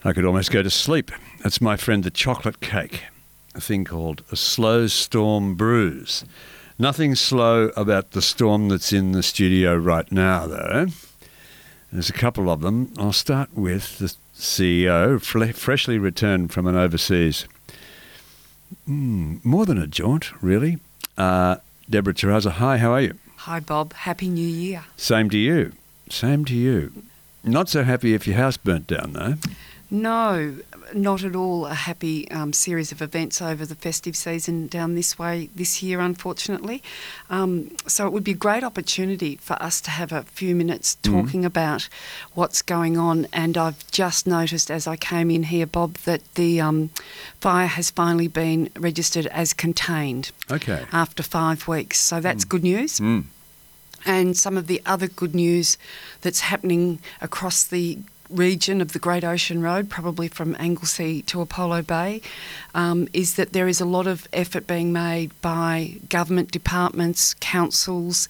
I could almost go to sleep. That's my friend the chocolate cake, a thing called a slow storm bruise. Nothing slow about the storm that's in the studio right now, though. There's a couple of them. I'll start with the CEO, freshly returned from an overseas. More than a jaunt, really. Deborah Terraza, hi, how are you? Hi, Bob. Happy New Year. Same to you. Same to you. Not so happy if your house burnt down, though. No, not at all a happy series of events over the festive season down this way this year, unfortunately. So it would be a great opportunity for us to have a few minutes talking about what's going on. And I've just noticed as I came in here, Bob, that the fire has finally been registered as contained. Okay. After 5 weeks. So that's good news. And some of the other good news that's happening across the region of the Great Ocean Road, probably from Anglesea to Apollo Bay, is that there is a lot of effort being made by government departments, councils,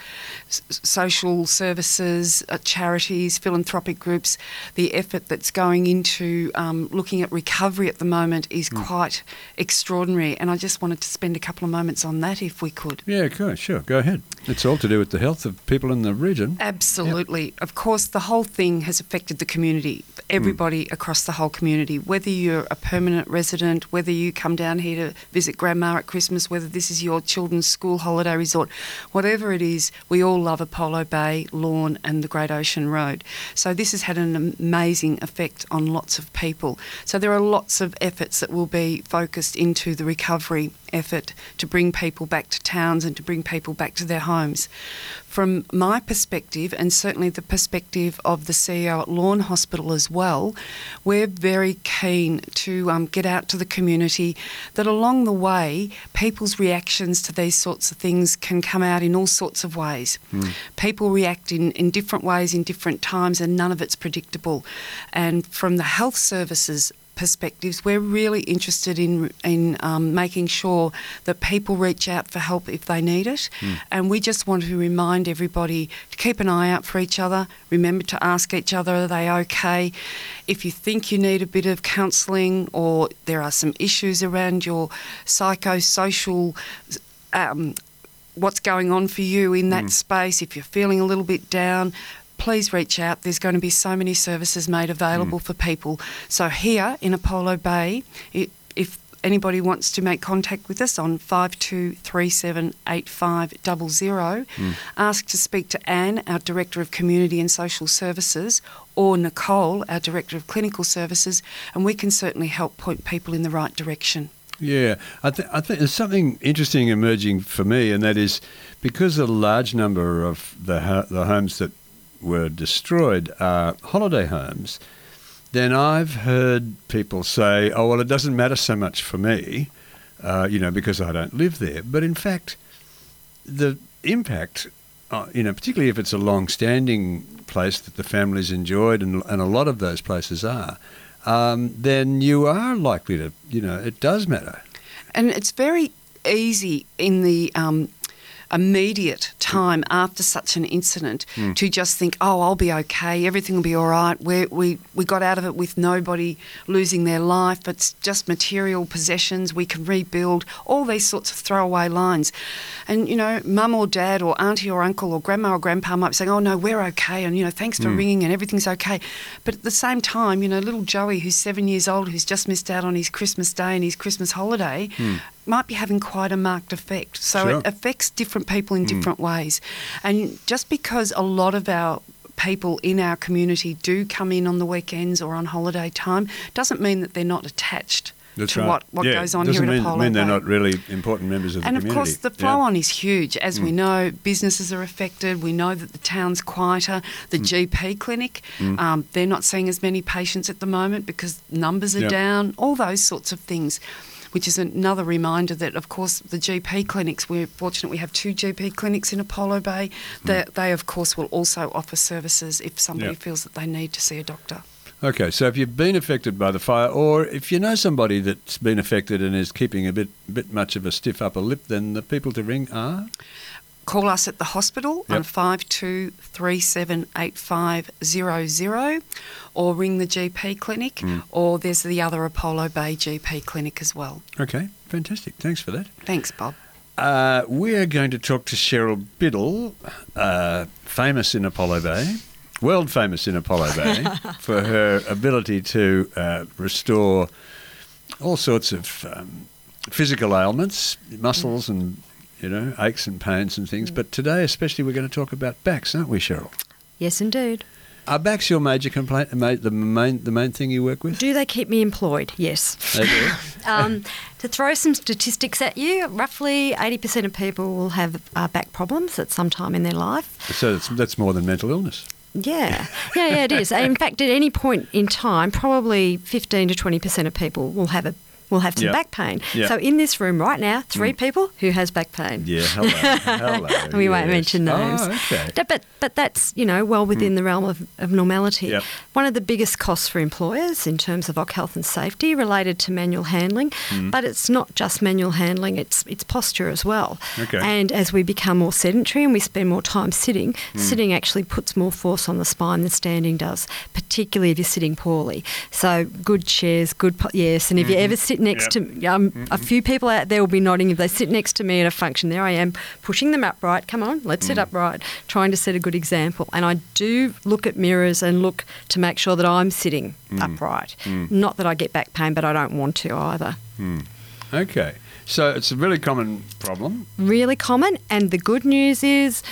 social services, charities, philanthropic groups. The effort that's going into looking at recovery at the moment is quite extraordinary, and I just wanted to spend a couple of moments on that if we could. Yeah, sure, go ahead. It's all to do with the health of people in the region. Absolutely. Yep. Of course, the whole thing has affected the community. Everybody across the whole community, whether you're a permanent resident, whether you come down here to visit Grandma at Christmas, whether this is your children's school holiday resort, whatever it is, we all love Apollo Bay, Lorne and the Great Ocean Road. So this has had an amazing effect on lots of people. So there are lots of efforts that will be focused into the recovery effort to bring people back to towns and to bring people back to their homes. From my perspective, and certainly the perspective of the CEO at Lorne Hospital as well, we're very keen to get out to the community that along the way, people's reactions to these sorts of things can come out in all sorts of ways. People react in different ways in different times, and none of it's predictable. And from the health services perspectives, we're really interested in making sure that people reach out for help if they need it. And we just want to remind everybody to keep an eye out for each other. Remember to ask each other, are they okay? If you think you need a bit of counselling or there are some issues around your psychosocial what's going on for you in that space, if you're feeling a little bit down, please reach out. There's going to be so many services made available for people. So here in Apollo Bay, if anybody wants to make contact with us on 52378500, ask to speak to Anne, our Director of Community and Social Services, or Nicole, our Director of Clinical Services, and we can certainly help point people in the right direction. Yeah, I think there's something interesting emerging for me, and that is because a large number of the homes that were destroyed are holiday homes, then I've heard people say, oh, well, it doesn't matter so much for me, because I don't live there. But in fact, the impact, particularly if it's a long-standing place that the family's enjoyed, and a lot of those places are, then you are likely to, it does matter. And it's very easy in the immediate time after such an incident to just think, oh, I'll be okay, everything will be all right. We got out of it with nobody losing their life. It's just material possessions. We can rebuild, all these sorts of throwaway lines. And, mum or dad or auntie or uncle or grandma or grandpa might be saying, oh, no, we're okay. And, thanks for ringing and everything's okay. But at the same time, little Joey, who's 7 years old, who's just missed out on his Christmas day and his Christmas holiday, might be having quite a marked effect. So It affects different people in different ways. And just because a lot of our people in our community do come in on the weekends or on holiday time doesn't mean that they're not attached to what goes on here at Apollo Bay. Doesn't mean they're not really important members of the community. And of course the flow-on is huge. As we know, businesses are affected. We know that the town's quieter. The GP clinic, they're not seeing as many patients at the moment because numbers are down, all those sorts of things. Which is another reminder that, of course, the GP clinics, we're fortunate we have 2 GP clinics in Apollo Bay. They, of course, will also offer services if somebody feels that they need to see a doctor. Okay, so if you've been affected by the fire, or if you know somebody that's been affected and is keeping a bit much of a stiff upper lip, then the people to ring are? Call us at the hospital on Yep. 52378500 or ring the GP clinic, or there's the other Apollo Bay GP clinic as well. Okay, fantastic. Thanks for that. Thanks, Bob. We're going to talk to Cheryl Biddle, famous in Apollo Bay, world famous in Apollo Bay, for her ability to restore all sorts of physical ailments, muscles and, aches and pains and things. But today especially we're going to talk about backs, aren't we, Cheryl? Yes, indeed. Are backs your major complaint, the main thing you work with? Do they keep me employed? Yes. They do? To throw some statistics at you, roughly 80% of people will have back problems at some time in their life. So that's more than mental illness. Yeah, it is. In fact, at any point in time, probably 15 to 20% of people will have some Yep. back pain. Yep. So in this room right now, 3 people who has back pain. Yeah, hello. We won't yes. mention names. Oh, okay. But that's, well within the realm of normality. Yep. One of the biggest costs for employers in terms of health and safety related to manual handling, but it's not just manual handling, it's posture as well. Okay. And as we become more sedentary and we spend more time sitting, sitting actually puts more force on the spine than standing does, particularly if you're sitting poorly. So good chairs, yes, and if you ever sit next to a few people out there will be nodding if they sit next to me at a function. There I am pushing them upright. Come on, let's sit upright, trying to set a good example. And I do look at mirrors and look to make sure that I'm sitting upright. Not that I get back pain, but I don't want to either. Okay. So it's a really common problem. Really common, and the good news is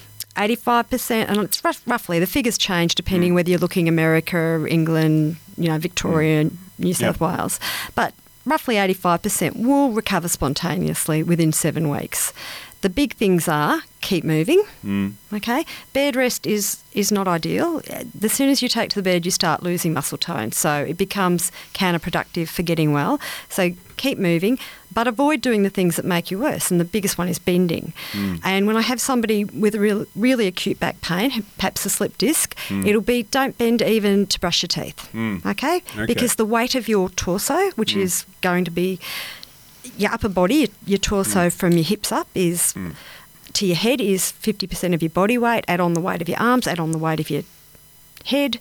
85%, and it's roughly, the figures change depending whether you're looking America, England, Victoria, New South Wales, but roughly 85% will recover spontaneously within 7 weeks. The big things are keep moving, okay? Bed rest is not ideal. As soon as you take to the bed, you start losing muscle tone, so it becomes counterproductive for getting well. So keep moving, but avoid doing the things that make you worse, and the biggest one is bending. And when I have somebody with really acute back pain, perhaps a slip disc, it'll be don't bend even to brush your teeth, okay? Because the weight of your torso, which is going to be your upper body, your torso from your hips up is to your head is 50% of your body weight. Add on the weight of your arms, add on the weight of your head.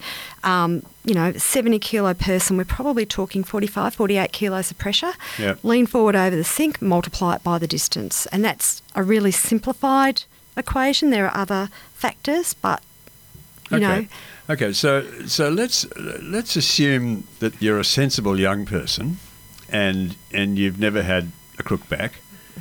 70 kilo person, we're probably talking 45, 48 kilos of pressure. Yep. Lean forward over the sink, multiply it by the distance. And that's a really simplified equation. There are other factors, but you know. Okay, so let's assume that you're a sensible young person and you've never had a crook back.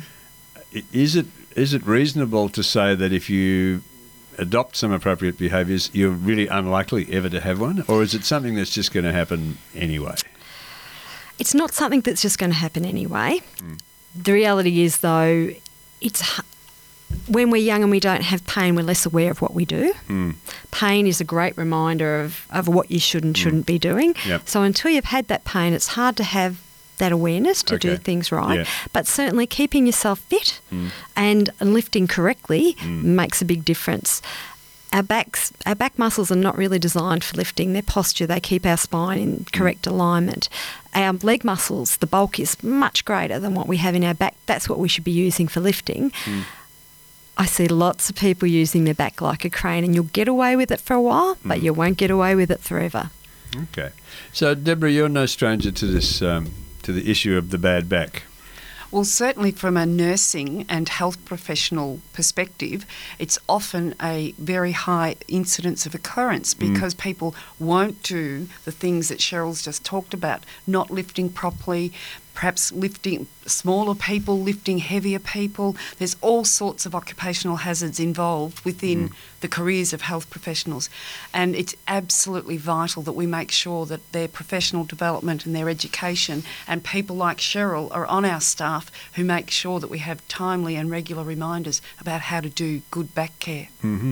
Is it reasonable to say that if you adopt some appropriate behaviours, you're really unlikely ever to have one? Or is it something that's just going to happen anyway? It's not something that's just going to happen anyway. The reality is, though, when we're young and we don't have pain, we're less aware of what we do. Pain is a great reminder of what you should and shouldn't be doing. Yep. So until you've had that pain, it's hard to have that awareness to do things right. Yeah. But certainly keeping yourself fit and lifting correctly makes a big difference. Our back muscles are not really designed for lifting. They're posture. They keep our spine in correct alignment. Our leg muscles, the bulk is much greater than what we have in our back. That's what we should be using for lifting. I see lots of people using their back like a crane, and you'll get away with it for a while, but you won't get away with it forever. Okay. So, Deborah, you're no stranger to this, to the issue of the bad back. Well, certainly from a nursing and health professional perspective, it's often a very high incidence of occurrence because people won't do the things that Cheryl's just talked about, not lifting properly, perhaps lifting smaller people, lifting heavier people. There's all sorts of occupational hazards involved within the careers of health professionals. And it's absolutely vital that we make sure that their professional development and their education and people like Cheryl are on our staff who make sure that we have timely and regular reminders about how to do good back care.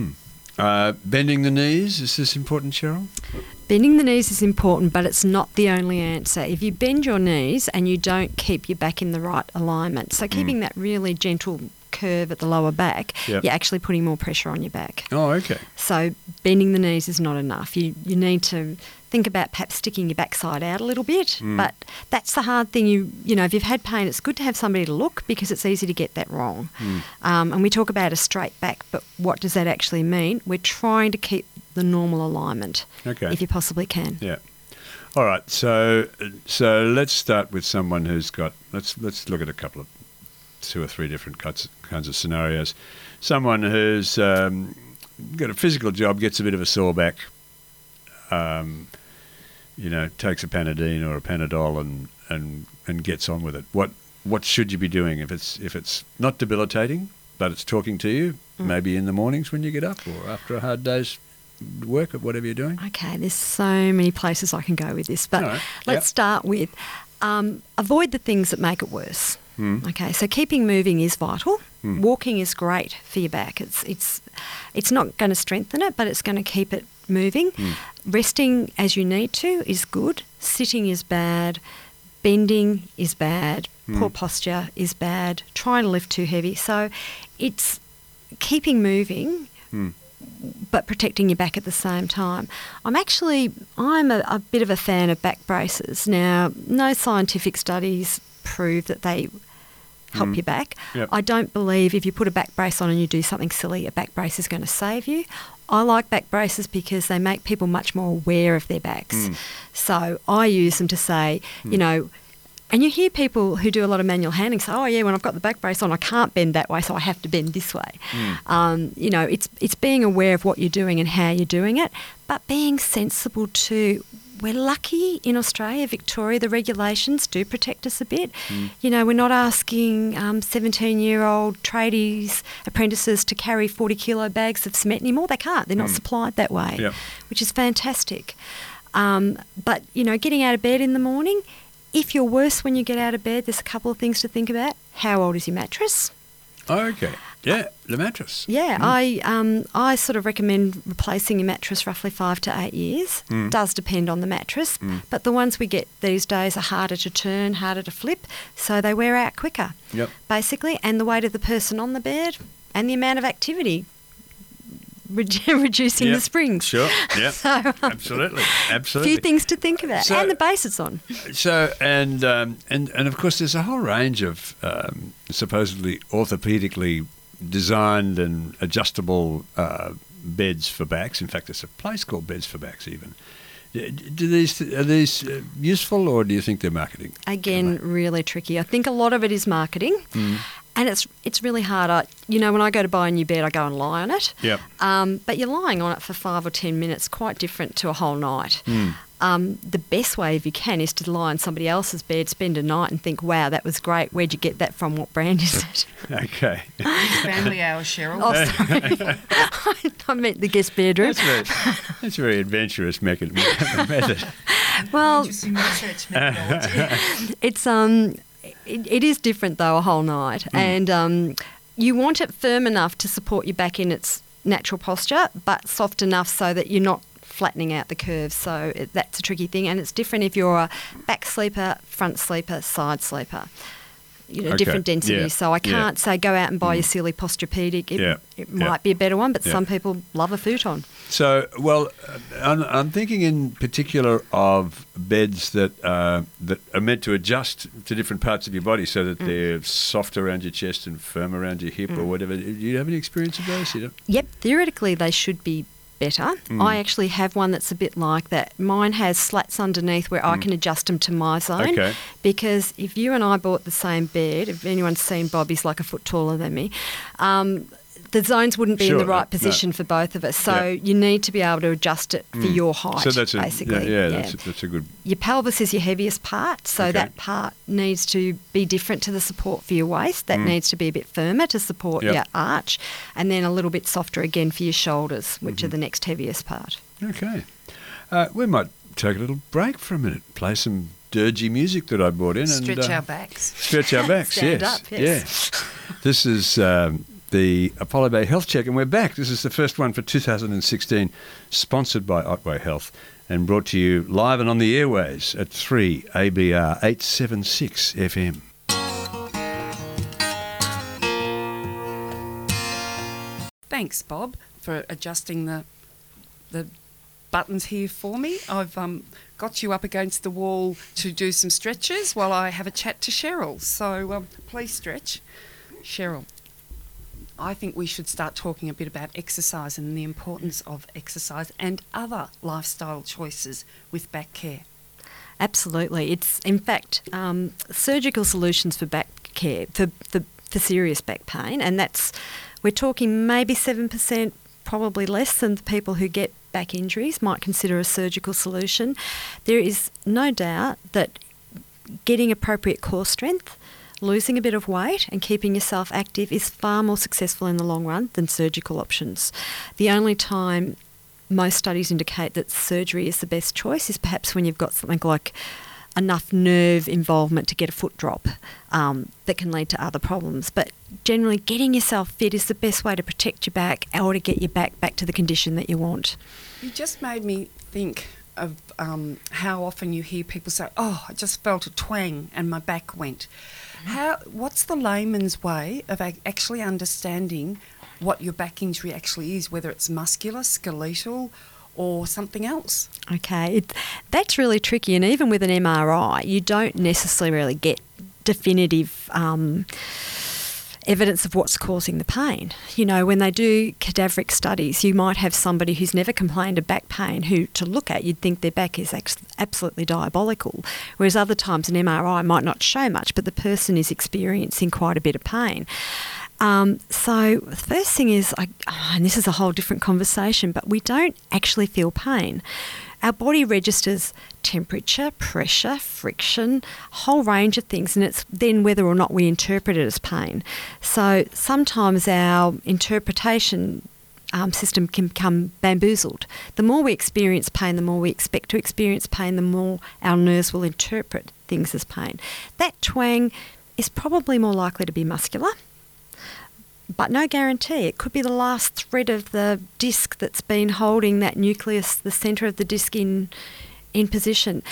Bending the knees, is this important, Cheryl? Bending the knees is important, but it's not the only answer. If you bend your knees and you don't keep your back in the right alignment, so keeping that really gentle curve at the lower back, Yep. you're actually putting more pressure on your back. Oh, okay. So bending the knees is not enough. You need to think about perhaps sticking your backside out a little bit, but that's the hard thing. You know, if you've had pain, it's good to have somebody to look because it's easy to get that wrong. And we talk about a straight back, but what does that actually mean? We're trying to keep the normal alignment, Okay. if you possibly can. Yeah. All right. So let's start with someone who's got. Let's look at a couple of 2 or 3 different kinds of scenarios. Someone who's got a physical job, gets a bit of a sore back. Takes a Panadine or a Panadol and gets on with it. What should you be doing if it's not debilitating, but it's talking to you? Maybe in the mornings when you get up, or after a hard day's work, or whatever you're doing. Okay, there's so many places I can go with this, but All right. let's start with avoid the things that make it worse. Okay, so keeping moving is vital. Walking is great for your back. It's not going to strengthen it, but it's going to keep it moving. Resting as you need to is good. Sitting is bad. Bending is bad. Poor posture is bad. Trying to lift too heavy. So it's keeping moving, but protecting your back at the same time. I'm a bit of a fan of back braces. Now, no scientific studies prove that they help your back. Yep. I don't believe if you put a back brace on and you do something silly, a back brace is going to save you. I like back braces because they make people much more aware of their backs. So I use them to say, you know, and you hear people who do a lot of manual handling say, oh, yeah, when I've got the back brace on, I can't bend that way, so I have to bend this way. You know, it's being aware of what you're doing and how you're doing it, but being sensible too. We're lucky in Australia, Victoria, the regulations do protect us a bit. You know, we're not asking 17-year-old tradies, apprentices to carry 40-kilo bags of cement anymore. They can't. They're not supplied that way, which is fantastic. But, you know, getting out of bed in the morning, if you're worse when you get out of bed, there's a couple of things to think about. How old is your mattress? Oh, okay. Yeah, the mattress. Yeah, I sort of recommend replacing your mattress roughly 5 to 8 years. Does depend on the mattress, but the ones we get these days are harder to turn, harder to flip, so they wear out quicker, basically. And the weight of the person on the bed and the amount of activity reducing the springs. Sure, yeah, So, absolutely. A few things to think about, So- and the base it's on. So and of course there's a whole range of supposedly orthopedically designed and adjustable beds for backs. In fact, there's a place called Beds for Backs even. Are these useful, or do you think they're marketing? Again, really tricky. I think a lot of it is marketing, and it's really hard. When I go to buy a new bed, I go and lie on it. Yep. But you're lying on it for 5 or 10 minutes, quite different to a whole night. The best way, if you can, is to lie on somebody else's bed, spend a night and think, wow, that was great. Where'd you get that from? What brand is it? Okay. Family hour, Cheryl. Oh, sorry. I meant the guest bedroom. That's a very adventurous method. Well, Interesting research methodology. it's it is different though, a whole night, and you want it firm enough to support your back in its natural posture, but soft enough so that you're not flattening out the curves. So that's a tricky thing, and it's different if you're a back sleeper, front sleeper, side sleeper. Okay. Different densities. Yeah. So I can't say go out and buy your silly Posturepedic. It Yeah. might be a better one, but Yeah. some people love a futon. So, well, I'm thinking in particular of beds that are meant to adjust to different parts of your body so that they're soft around your chest and firm around your hip or whatever. Do you have any experience of those? You don't? Yep, theoretically they should be better. I actually have one that's a bit like that. Mine has slats underneath where I can adjust them to my zone. Okay. Because if you and I bought the same bed, if anyone's seen Bob, he's like a foot taller than me, the zones wouldn't be in the Sure, right no. position for both of us. So Yeah. you need to be able to adjust it for your height, So that's basically. that's a good. Your pelvis is your heaviest part, so Okay. that part needs to be different to the support for your waist. That needs to be a bit firmer to support Yep. your arch, and then a little bit softer again for your shoulders, which are the next heaviest part. Okay. We might take a little break for a minute, play some dirgy music that I brought in. Stretch and our backs. Stretch our backs, Stand yes. up, yes. Yeah. This is the Apollo Bay Health Check, and we're back. This is the first one for 2016, sponsored by Otway Health, and brought to you live and on the airways at 3 ABR 876 FM. thanks, Bob, for adjusting the buttons here for me. I've got you up against the wall to do some stretches while I have a chat to Cheryl. So please stretch. Cheryl, I think we should start talking a bit about exercise and the importance of exercise and other lifestyle choices with back care. Absolutely. It's, in fact, surgical solutions for back care, for serious back pain, and we're talking maybe 7%, probably less than the people who get back injuries might consider a surgical solution. There is no doubt that getting appropriate core strength, losing a bit of weight and keeping yourself active is far more successful in the long run than surgical options. The only time most studies indicate that surgery is the best choice is perhaps when you've got something like enough nerve involvement to get a foot drop that can lead to other problems. But generally, getting yourself fit is the best way to protect your back or to get your back to the condition that you want. You just made me think of how often you hear people say, "Oh, I just felt a twang and my back went." What's the layman's way of actually understanding what your back injury actually is, whether it's muscular, skeletal, or something else? Okay, that's really tricky, and even with an MRI, you don't necessarily get definitive evidence of what's causing the pain. You know, when they do cadaveric studies, you might have somebody who's never complained of back pain who, to look at, you'd think their back is absolutely diabolical, whereas other times an MRI might not show much, but the person is experiencing quite a bit of pain. So the first thing is, and this is a whole different conversation, but we don't actually feel pain. Our body registers temperature, pressure, friction, a whole range of things, and it's then whether or not we interpret it as pain. So sometimes our interpretation system can become bamboozled. The more we experience pain, the more we expect to experience pain, the more our nerves will interpret things as pain. That twang is probably more likely to be muscular, but no guarantee. It could be the last thread of the disc that's been holding that nucleus, the centre of the disc, in position.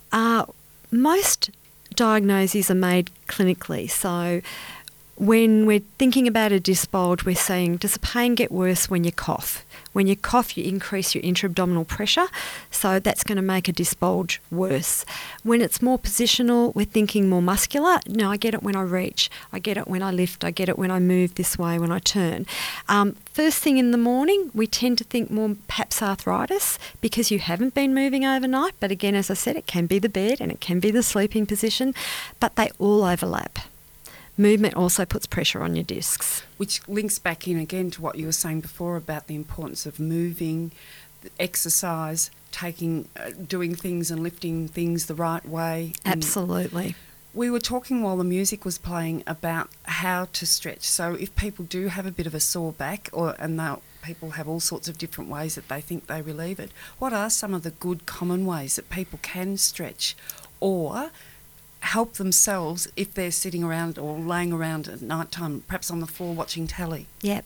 Most diagnoses are made clinically. So when we're thinking about a disc bulge, we're saying, does the pain get worse when you cough? When you cough, you increase your intra-abdominal pressure, so that's going to make a disc bulge worse. When it's more positional, we're thinking more muscular. No, I get it when I reach. I get it when I lift. I get it when I move this way, when I turn. First thing in the morning, we tend to think more perhaps arthritis because you haven't been moving overnight. But again, as I said, it can be the bed and it can be the sleeping position, but they all overlap. Movement also puts pressure on your discs. Which links back in again to what you were saying before about the importance of moving, exercise, doing things and lifting things the right way. Absolutely. We were talking while the music was playing about how to stretch. So if people do have a bit of a sore back, people have all sorts of different ways that they think they relieve it, what are some of the good common ways that people can stretch or help themselves if they're sitting around or laying around at night time, perhaps on the floor watching telly? Yeah.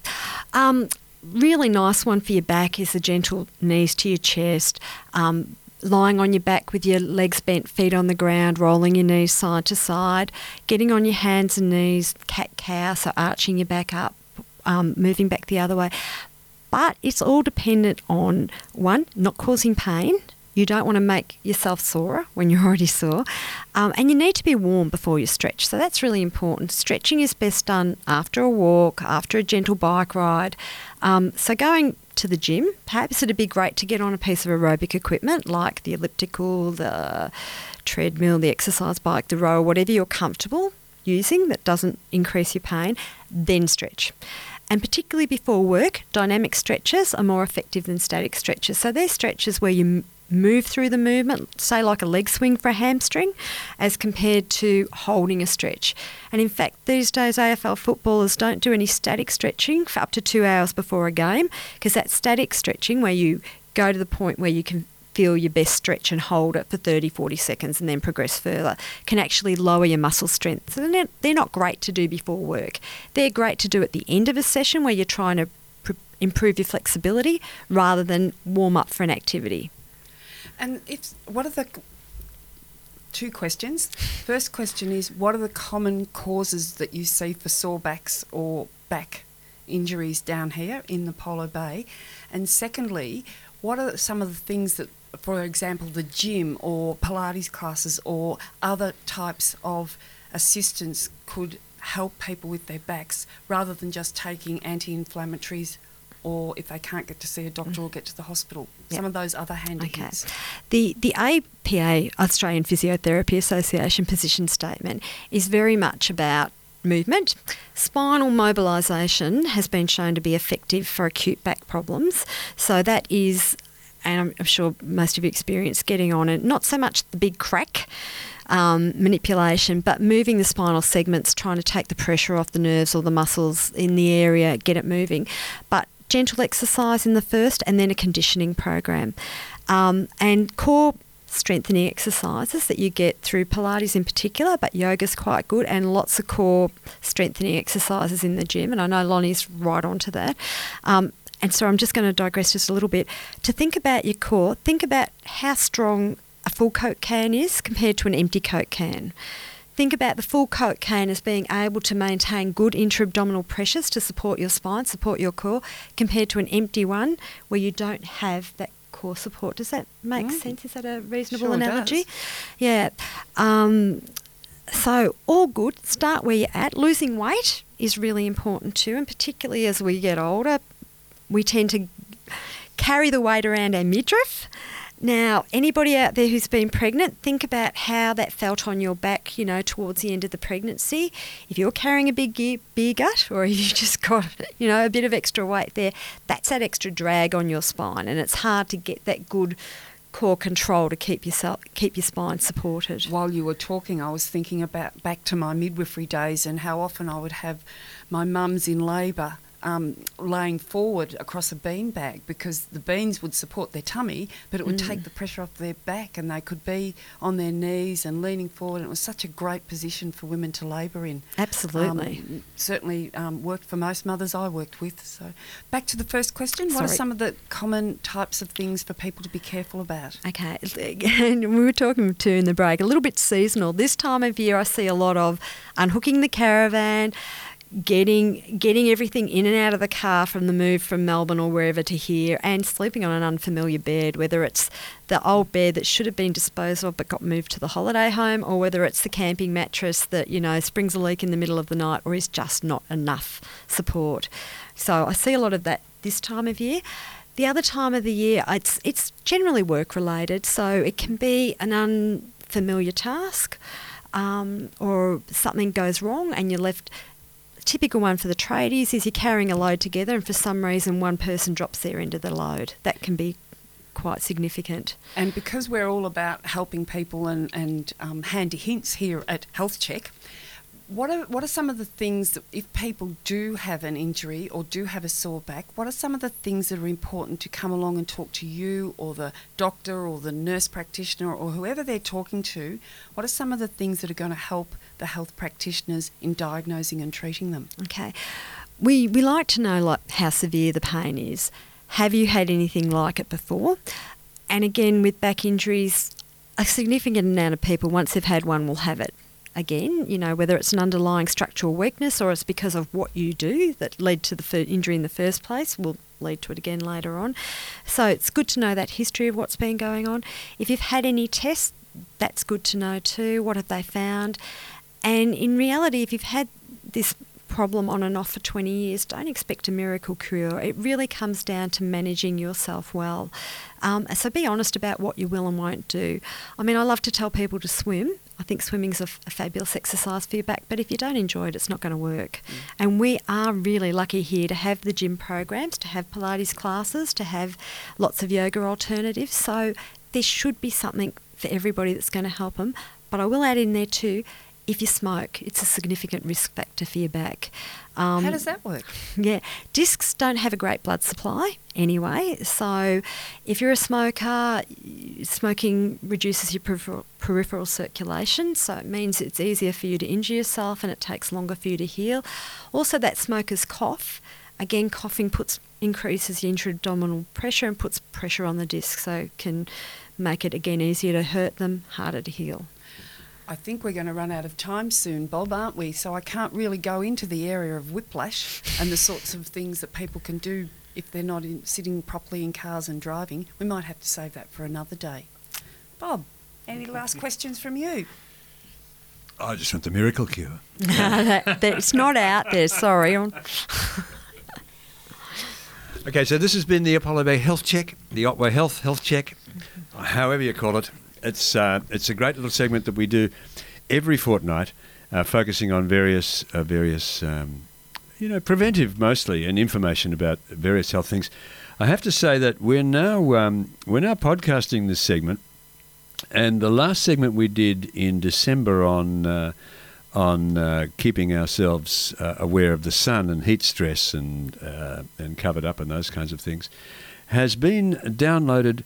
Really nice one for your back is the gentle knees to your chest, lying on your back with your legs bent, feet on the ground, rolling your knees side to side, getting on your hands and knees, cat-cow, so arching your back up, moving back the other way. But it's all dependent on, one, not causing pain. You don't want to make yourself sore when you're already sore. And you need to be warm before you stretch. So that's really important. Stretching is best done after a walk, after a gentle bike ride. So going to the gym, perhaps it'd be great to get on a piece of aerobic equipment like the elliptical, the treadmill, the exercise bike, the rower, whatever you're comfortable using that doesn't increase your pain, then stretch. And particularly before work, dynamic stretches are more effective than static stretches. So they're stretches where you move through the movement, say like a leg swing for a hamstring, as compared to holding a stretch. And in fact, these days AFL footballers don't do any static stretching for up to 2 hours before a game, because that static stretching where you go to the point where you can feel your best stretch and hold it for 30, 40 seconds and then progress further, can actually lower your muscle strength. So they're not great to do before work. They're great to do at the end of a session where you're trying to improve your flexibility rather than warm up for an activity. And what are the two questions? First question is, what are the common causes that you see for sore backs or back injuries down here in the Polo Bay? And secondly, what are some of the things that, for example, the gym or Pilates classes or other types of assistance could help people with their backs rather than just taking anti-inflammatories, or if they can't get to see a doctor or get to the hospital, some of those other handy hits? The APA, Australian Physiotherapy Association position statement, is very much about movement. Spinal mobilisation has been shown to be effective for acute back problems. So that is, and I'm sure most of you experience getting on it, not so much the big crack manipulation, but moving the spinal segments, trying to take the pressure off the nerves or the muscles in the area, get it moving. But gentle exercise in the first, and then a conditioning program. And core strengthening exercises that you get through Pilates in particular, but yoga's quite good, and lots of core strengthening exercises in the gym. And I know Lonnie's right onto that. And so I'm just going to digress just a little bit. To think about your core, think about how strong a full Coke can is compared to an empty Coke can. Think about the full Coke can as being able to maintain good intra-abdominal pressures to support your spine, support your core, compared to an empty one where you don't have that core support. Does that make sense? Is that a reasonable analogy? Does. Yeah. So all good. Start where you're at. Losing weight is really important too, and particularly as we get older, we tend to carry the weight around our midriff. Now, anybody out there who's been pregnant, think about how that felt on your back, towards the end of the pregnancy. If you're carrying a big beer gut, or if you've just got, a bit of extra weight there, that's that extra drag on your spine, and it's hard to get that good core control to keep your spine supported. While you were talking, I was thinking about back to my midwifery days and how often I would have my mums in labour laying forward across a bean bag, because the beans would support their tummy, but it would take the pressure off their back, and they could be on their knees and leaning forward, and it was such a great position for women to labour in. Absolutely. Certainly worked for most mothers I worked with. So back to the first question, what are some of the common types of things for people to be careful about? Okay, and we were talking too in the break, a little bit seasonal. This time of year I see a lot of unhooking the caravan, getting everything in and out of the car from the move from Melbourne or wherever to here, and sleeping on an unfamiliar bed, whether it's the old bed that should have been disposed of but got moved to the holiday home, or whether it's the camping mattress that, springs a leak in the middle of the night or is just not enough support. So I see a lot of that this time of year. The other time of the year, it's generally work-related, so it can be an unfamiliar task or something goes wrong and you're left... Typical one for the tradies is you're carrying a load together, and for some reason one person drops their end of the load. That can be quite significant. And because we're all about helping people and handy hints here at Health Check, what are some of the things that, if people do have an injury or do have a sore back, what are some of the things that are important to come along and talk to you or the doctor or the nurse practitioner or whoever they're talking to? What are some of the things that are going to help the health practitioners in diagnosing and treating them? Okay. We like to know how severe the pain is. Have you had anything like it before? And again, with back injuries, a significant amount of people, once they've had one, will have it again, whether it's an underlying structural weakness or it's because of what you do that led to the injury in the first place, will lead to it again later on. So it's good to know that history of what's been going on. If you've had any tests, that's good to know too. What have they found? And in reality, if you've had this problem on and off for 20 years, don't expect a miracle cure. It really comes down to managing yourself well. So be honest about what you will and won't do. I mean, I love to tell people to swim. I think swimming's a fabulous exercise for your back, but if you don't enjoy it, it's not going to work. And we are really lucky here to have the gym programs, to have Pilates classes, to have lots of yoga alternatives. So there should be something for everybody that's going to help them. But I will add in there too, if you smoke, it's a significant risk factor for your back. How does that work? Yeah, discs don't have a great blood supply anyway, so if you're a smoker, smoking reduces your peripheral circulation, so it means it's easier for you to injure yourself and it takes longer for you to heal. Also, that smoker's cough, again, coughing increases your intra-abdominal pressure and puts pressure on the disc, so it can make it again easier to hurt them, harder to heal. I think we're going to run out of time soon, Bob, aren't we? So I can't really go into the area of whiplash and the sorts of things that people can do if they're not sitting properly in cars and driving. We might have to save that for another day. Bob, any last questions from you? I just want the miracle cure. It's not out there, sorry. Okay, so this has been the Apollo Bay Health Check, the Otway Health Check, however you call it. It's a great little segment that we do every fortnight, focusing on various preventive mostly, and information about various health things. I have to say that we're now podcasting this segment, and the last segment we did in December on keeping ourselves aware of the sun and heat stress and covered up and those kinds of things has been downloaded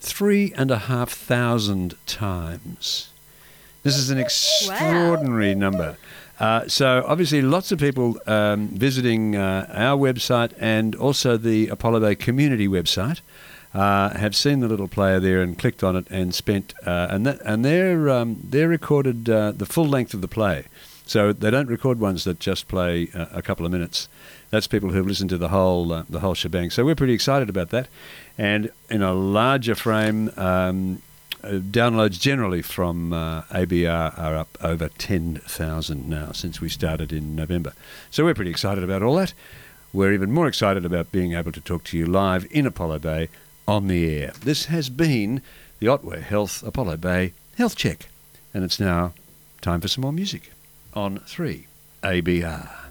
3,500 times. This is an extraordinary number. So obviously lots of people visiting our website and also the Apollo Bay community website have seen the little player there and clicked on it and spent and they're recorded the full length of the play. So they don't record ones that just play a couple of minutes. That's people who've listened to the whole shebang. So we're pretty excited about that. And in a larger frame, downloads generally from ABR are up over 10,000 now since we started in November. So we're pretty excited about all that. We're even more excited about being able to talk to you live in Apollo Bay on the air. This has been the Otway Health Apollo Bay Health Check. And it's now time for some more music on 3ABR.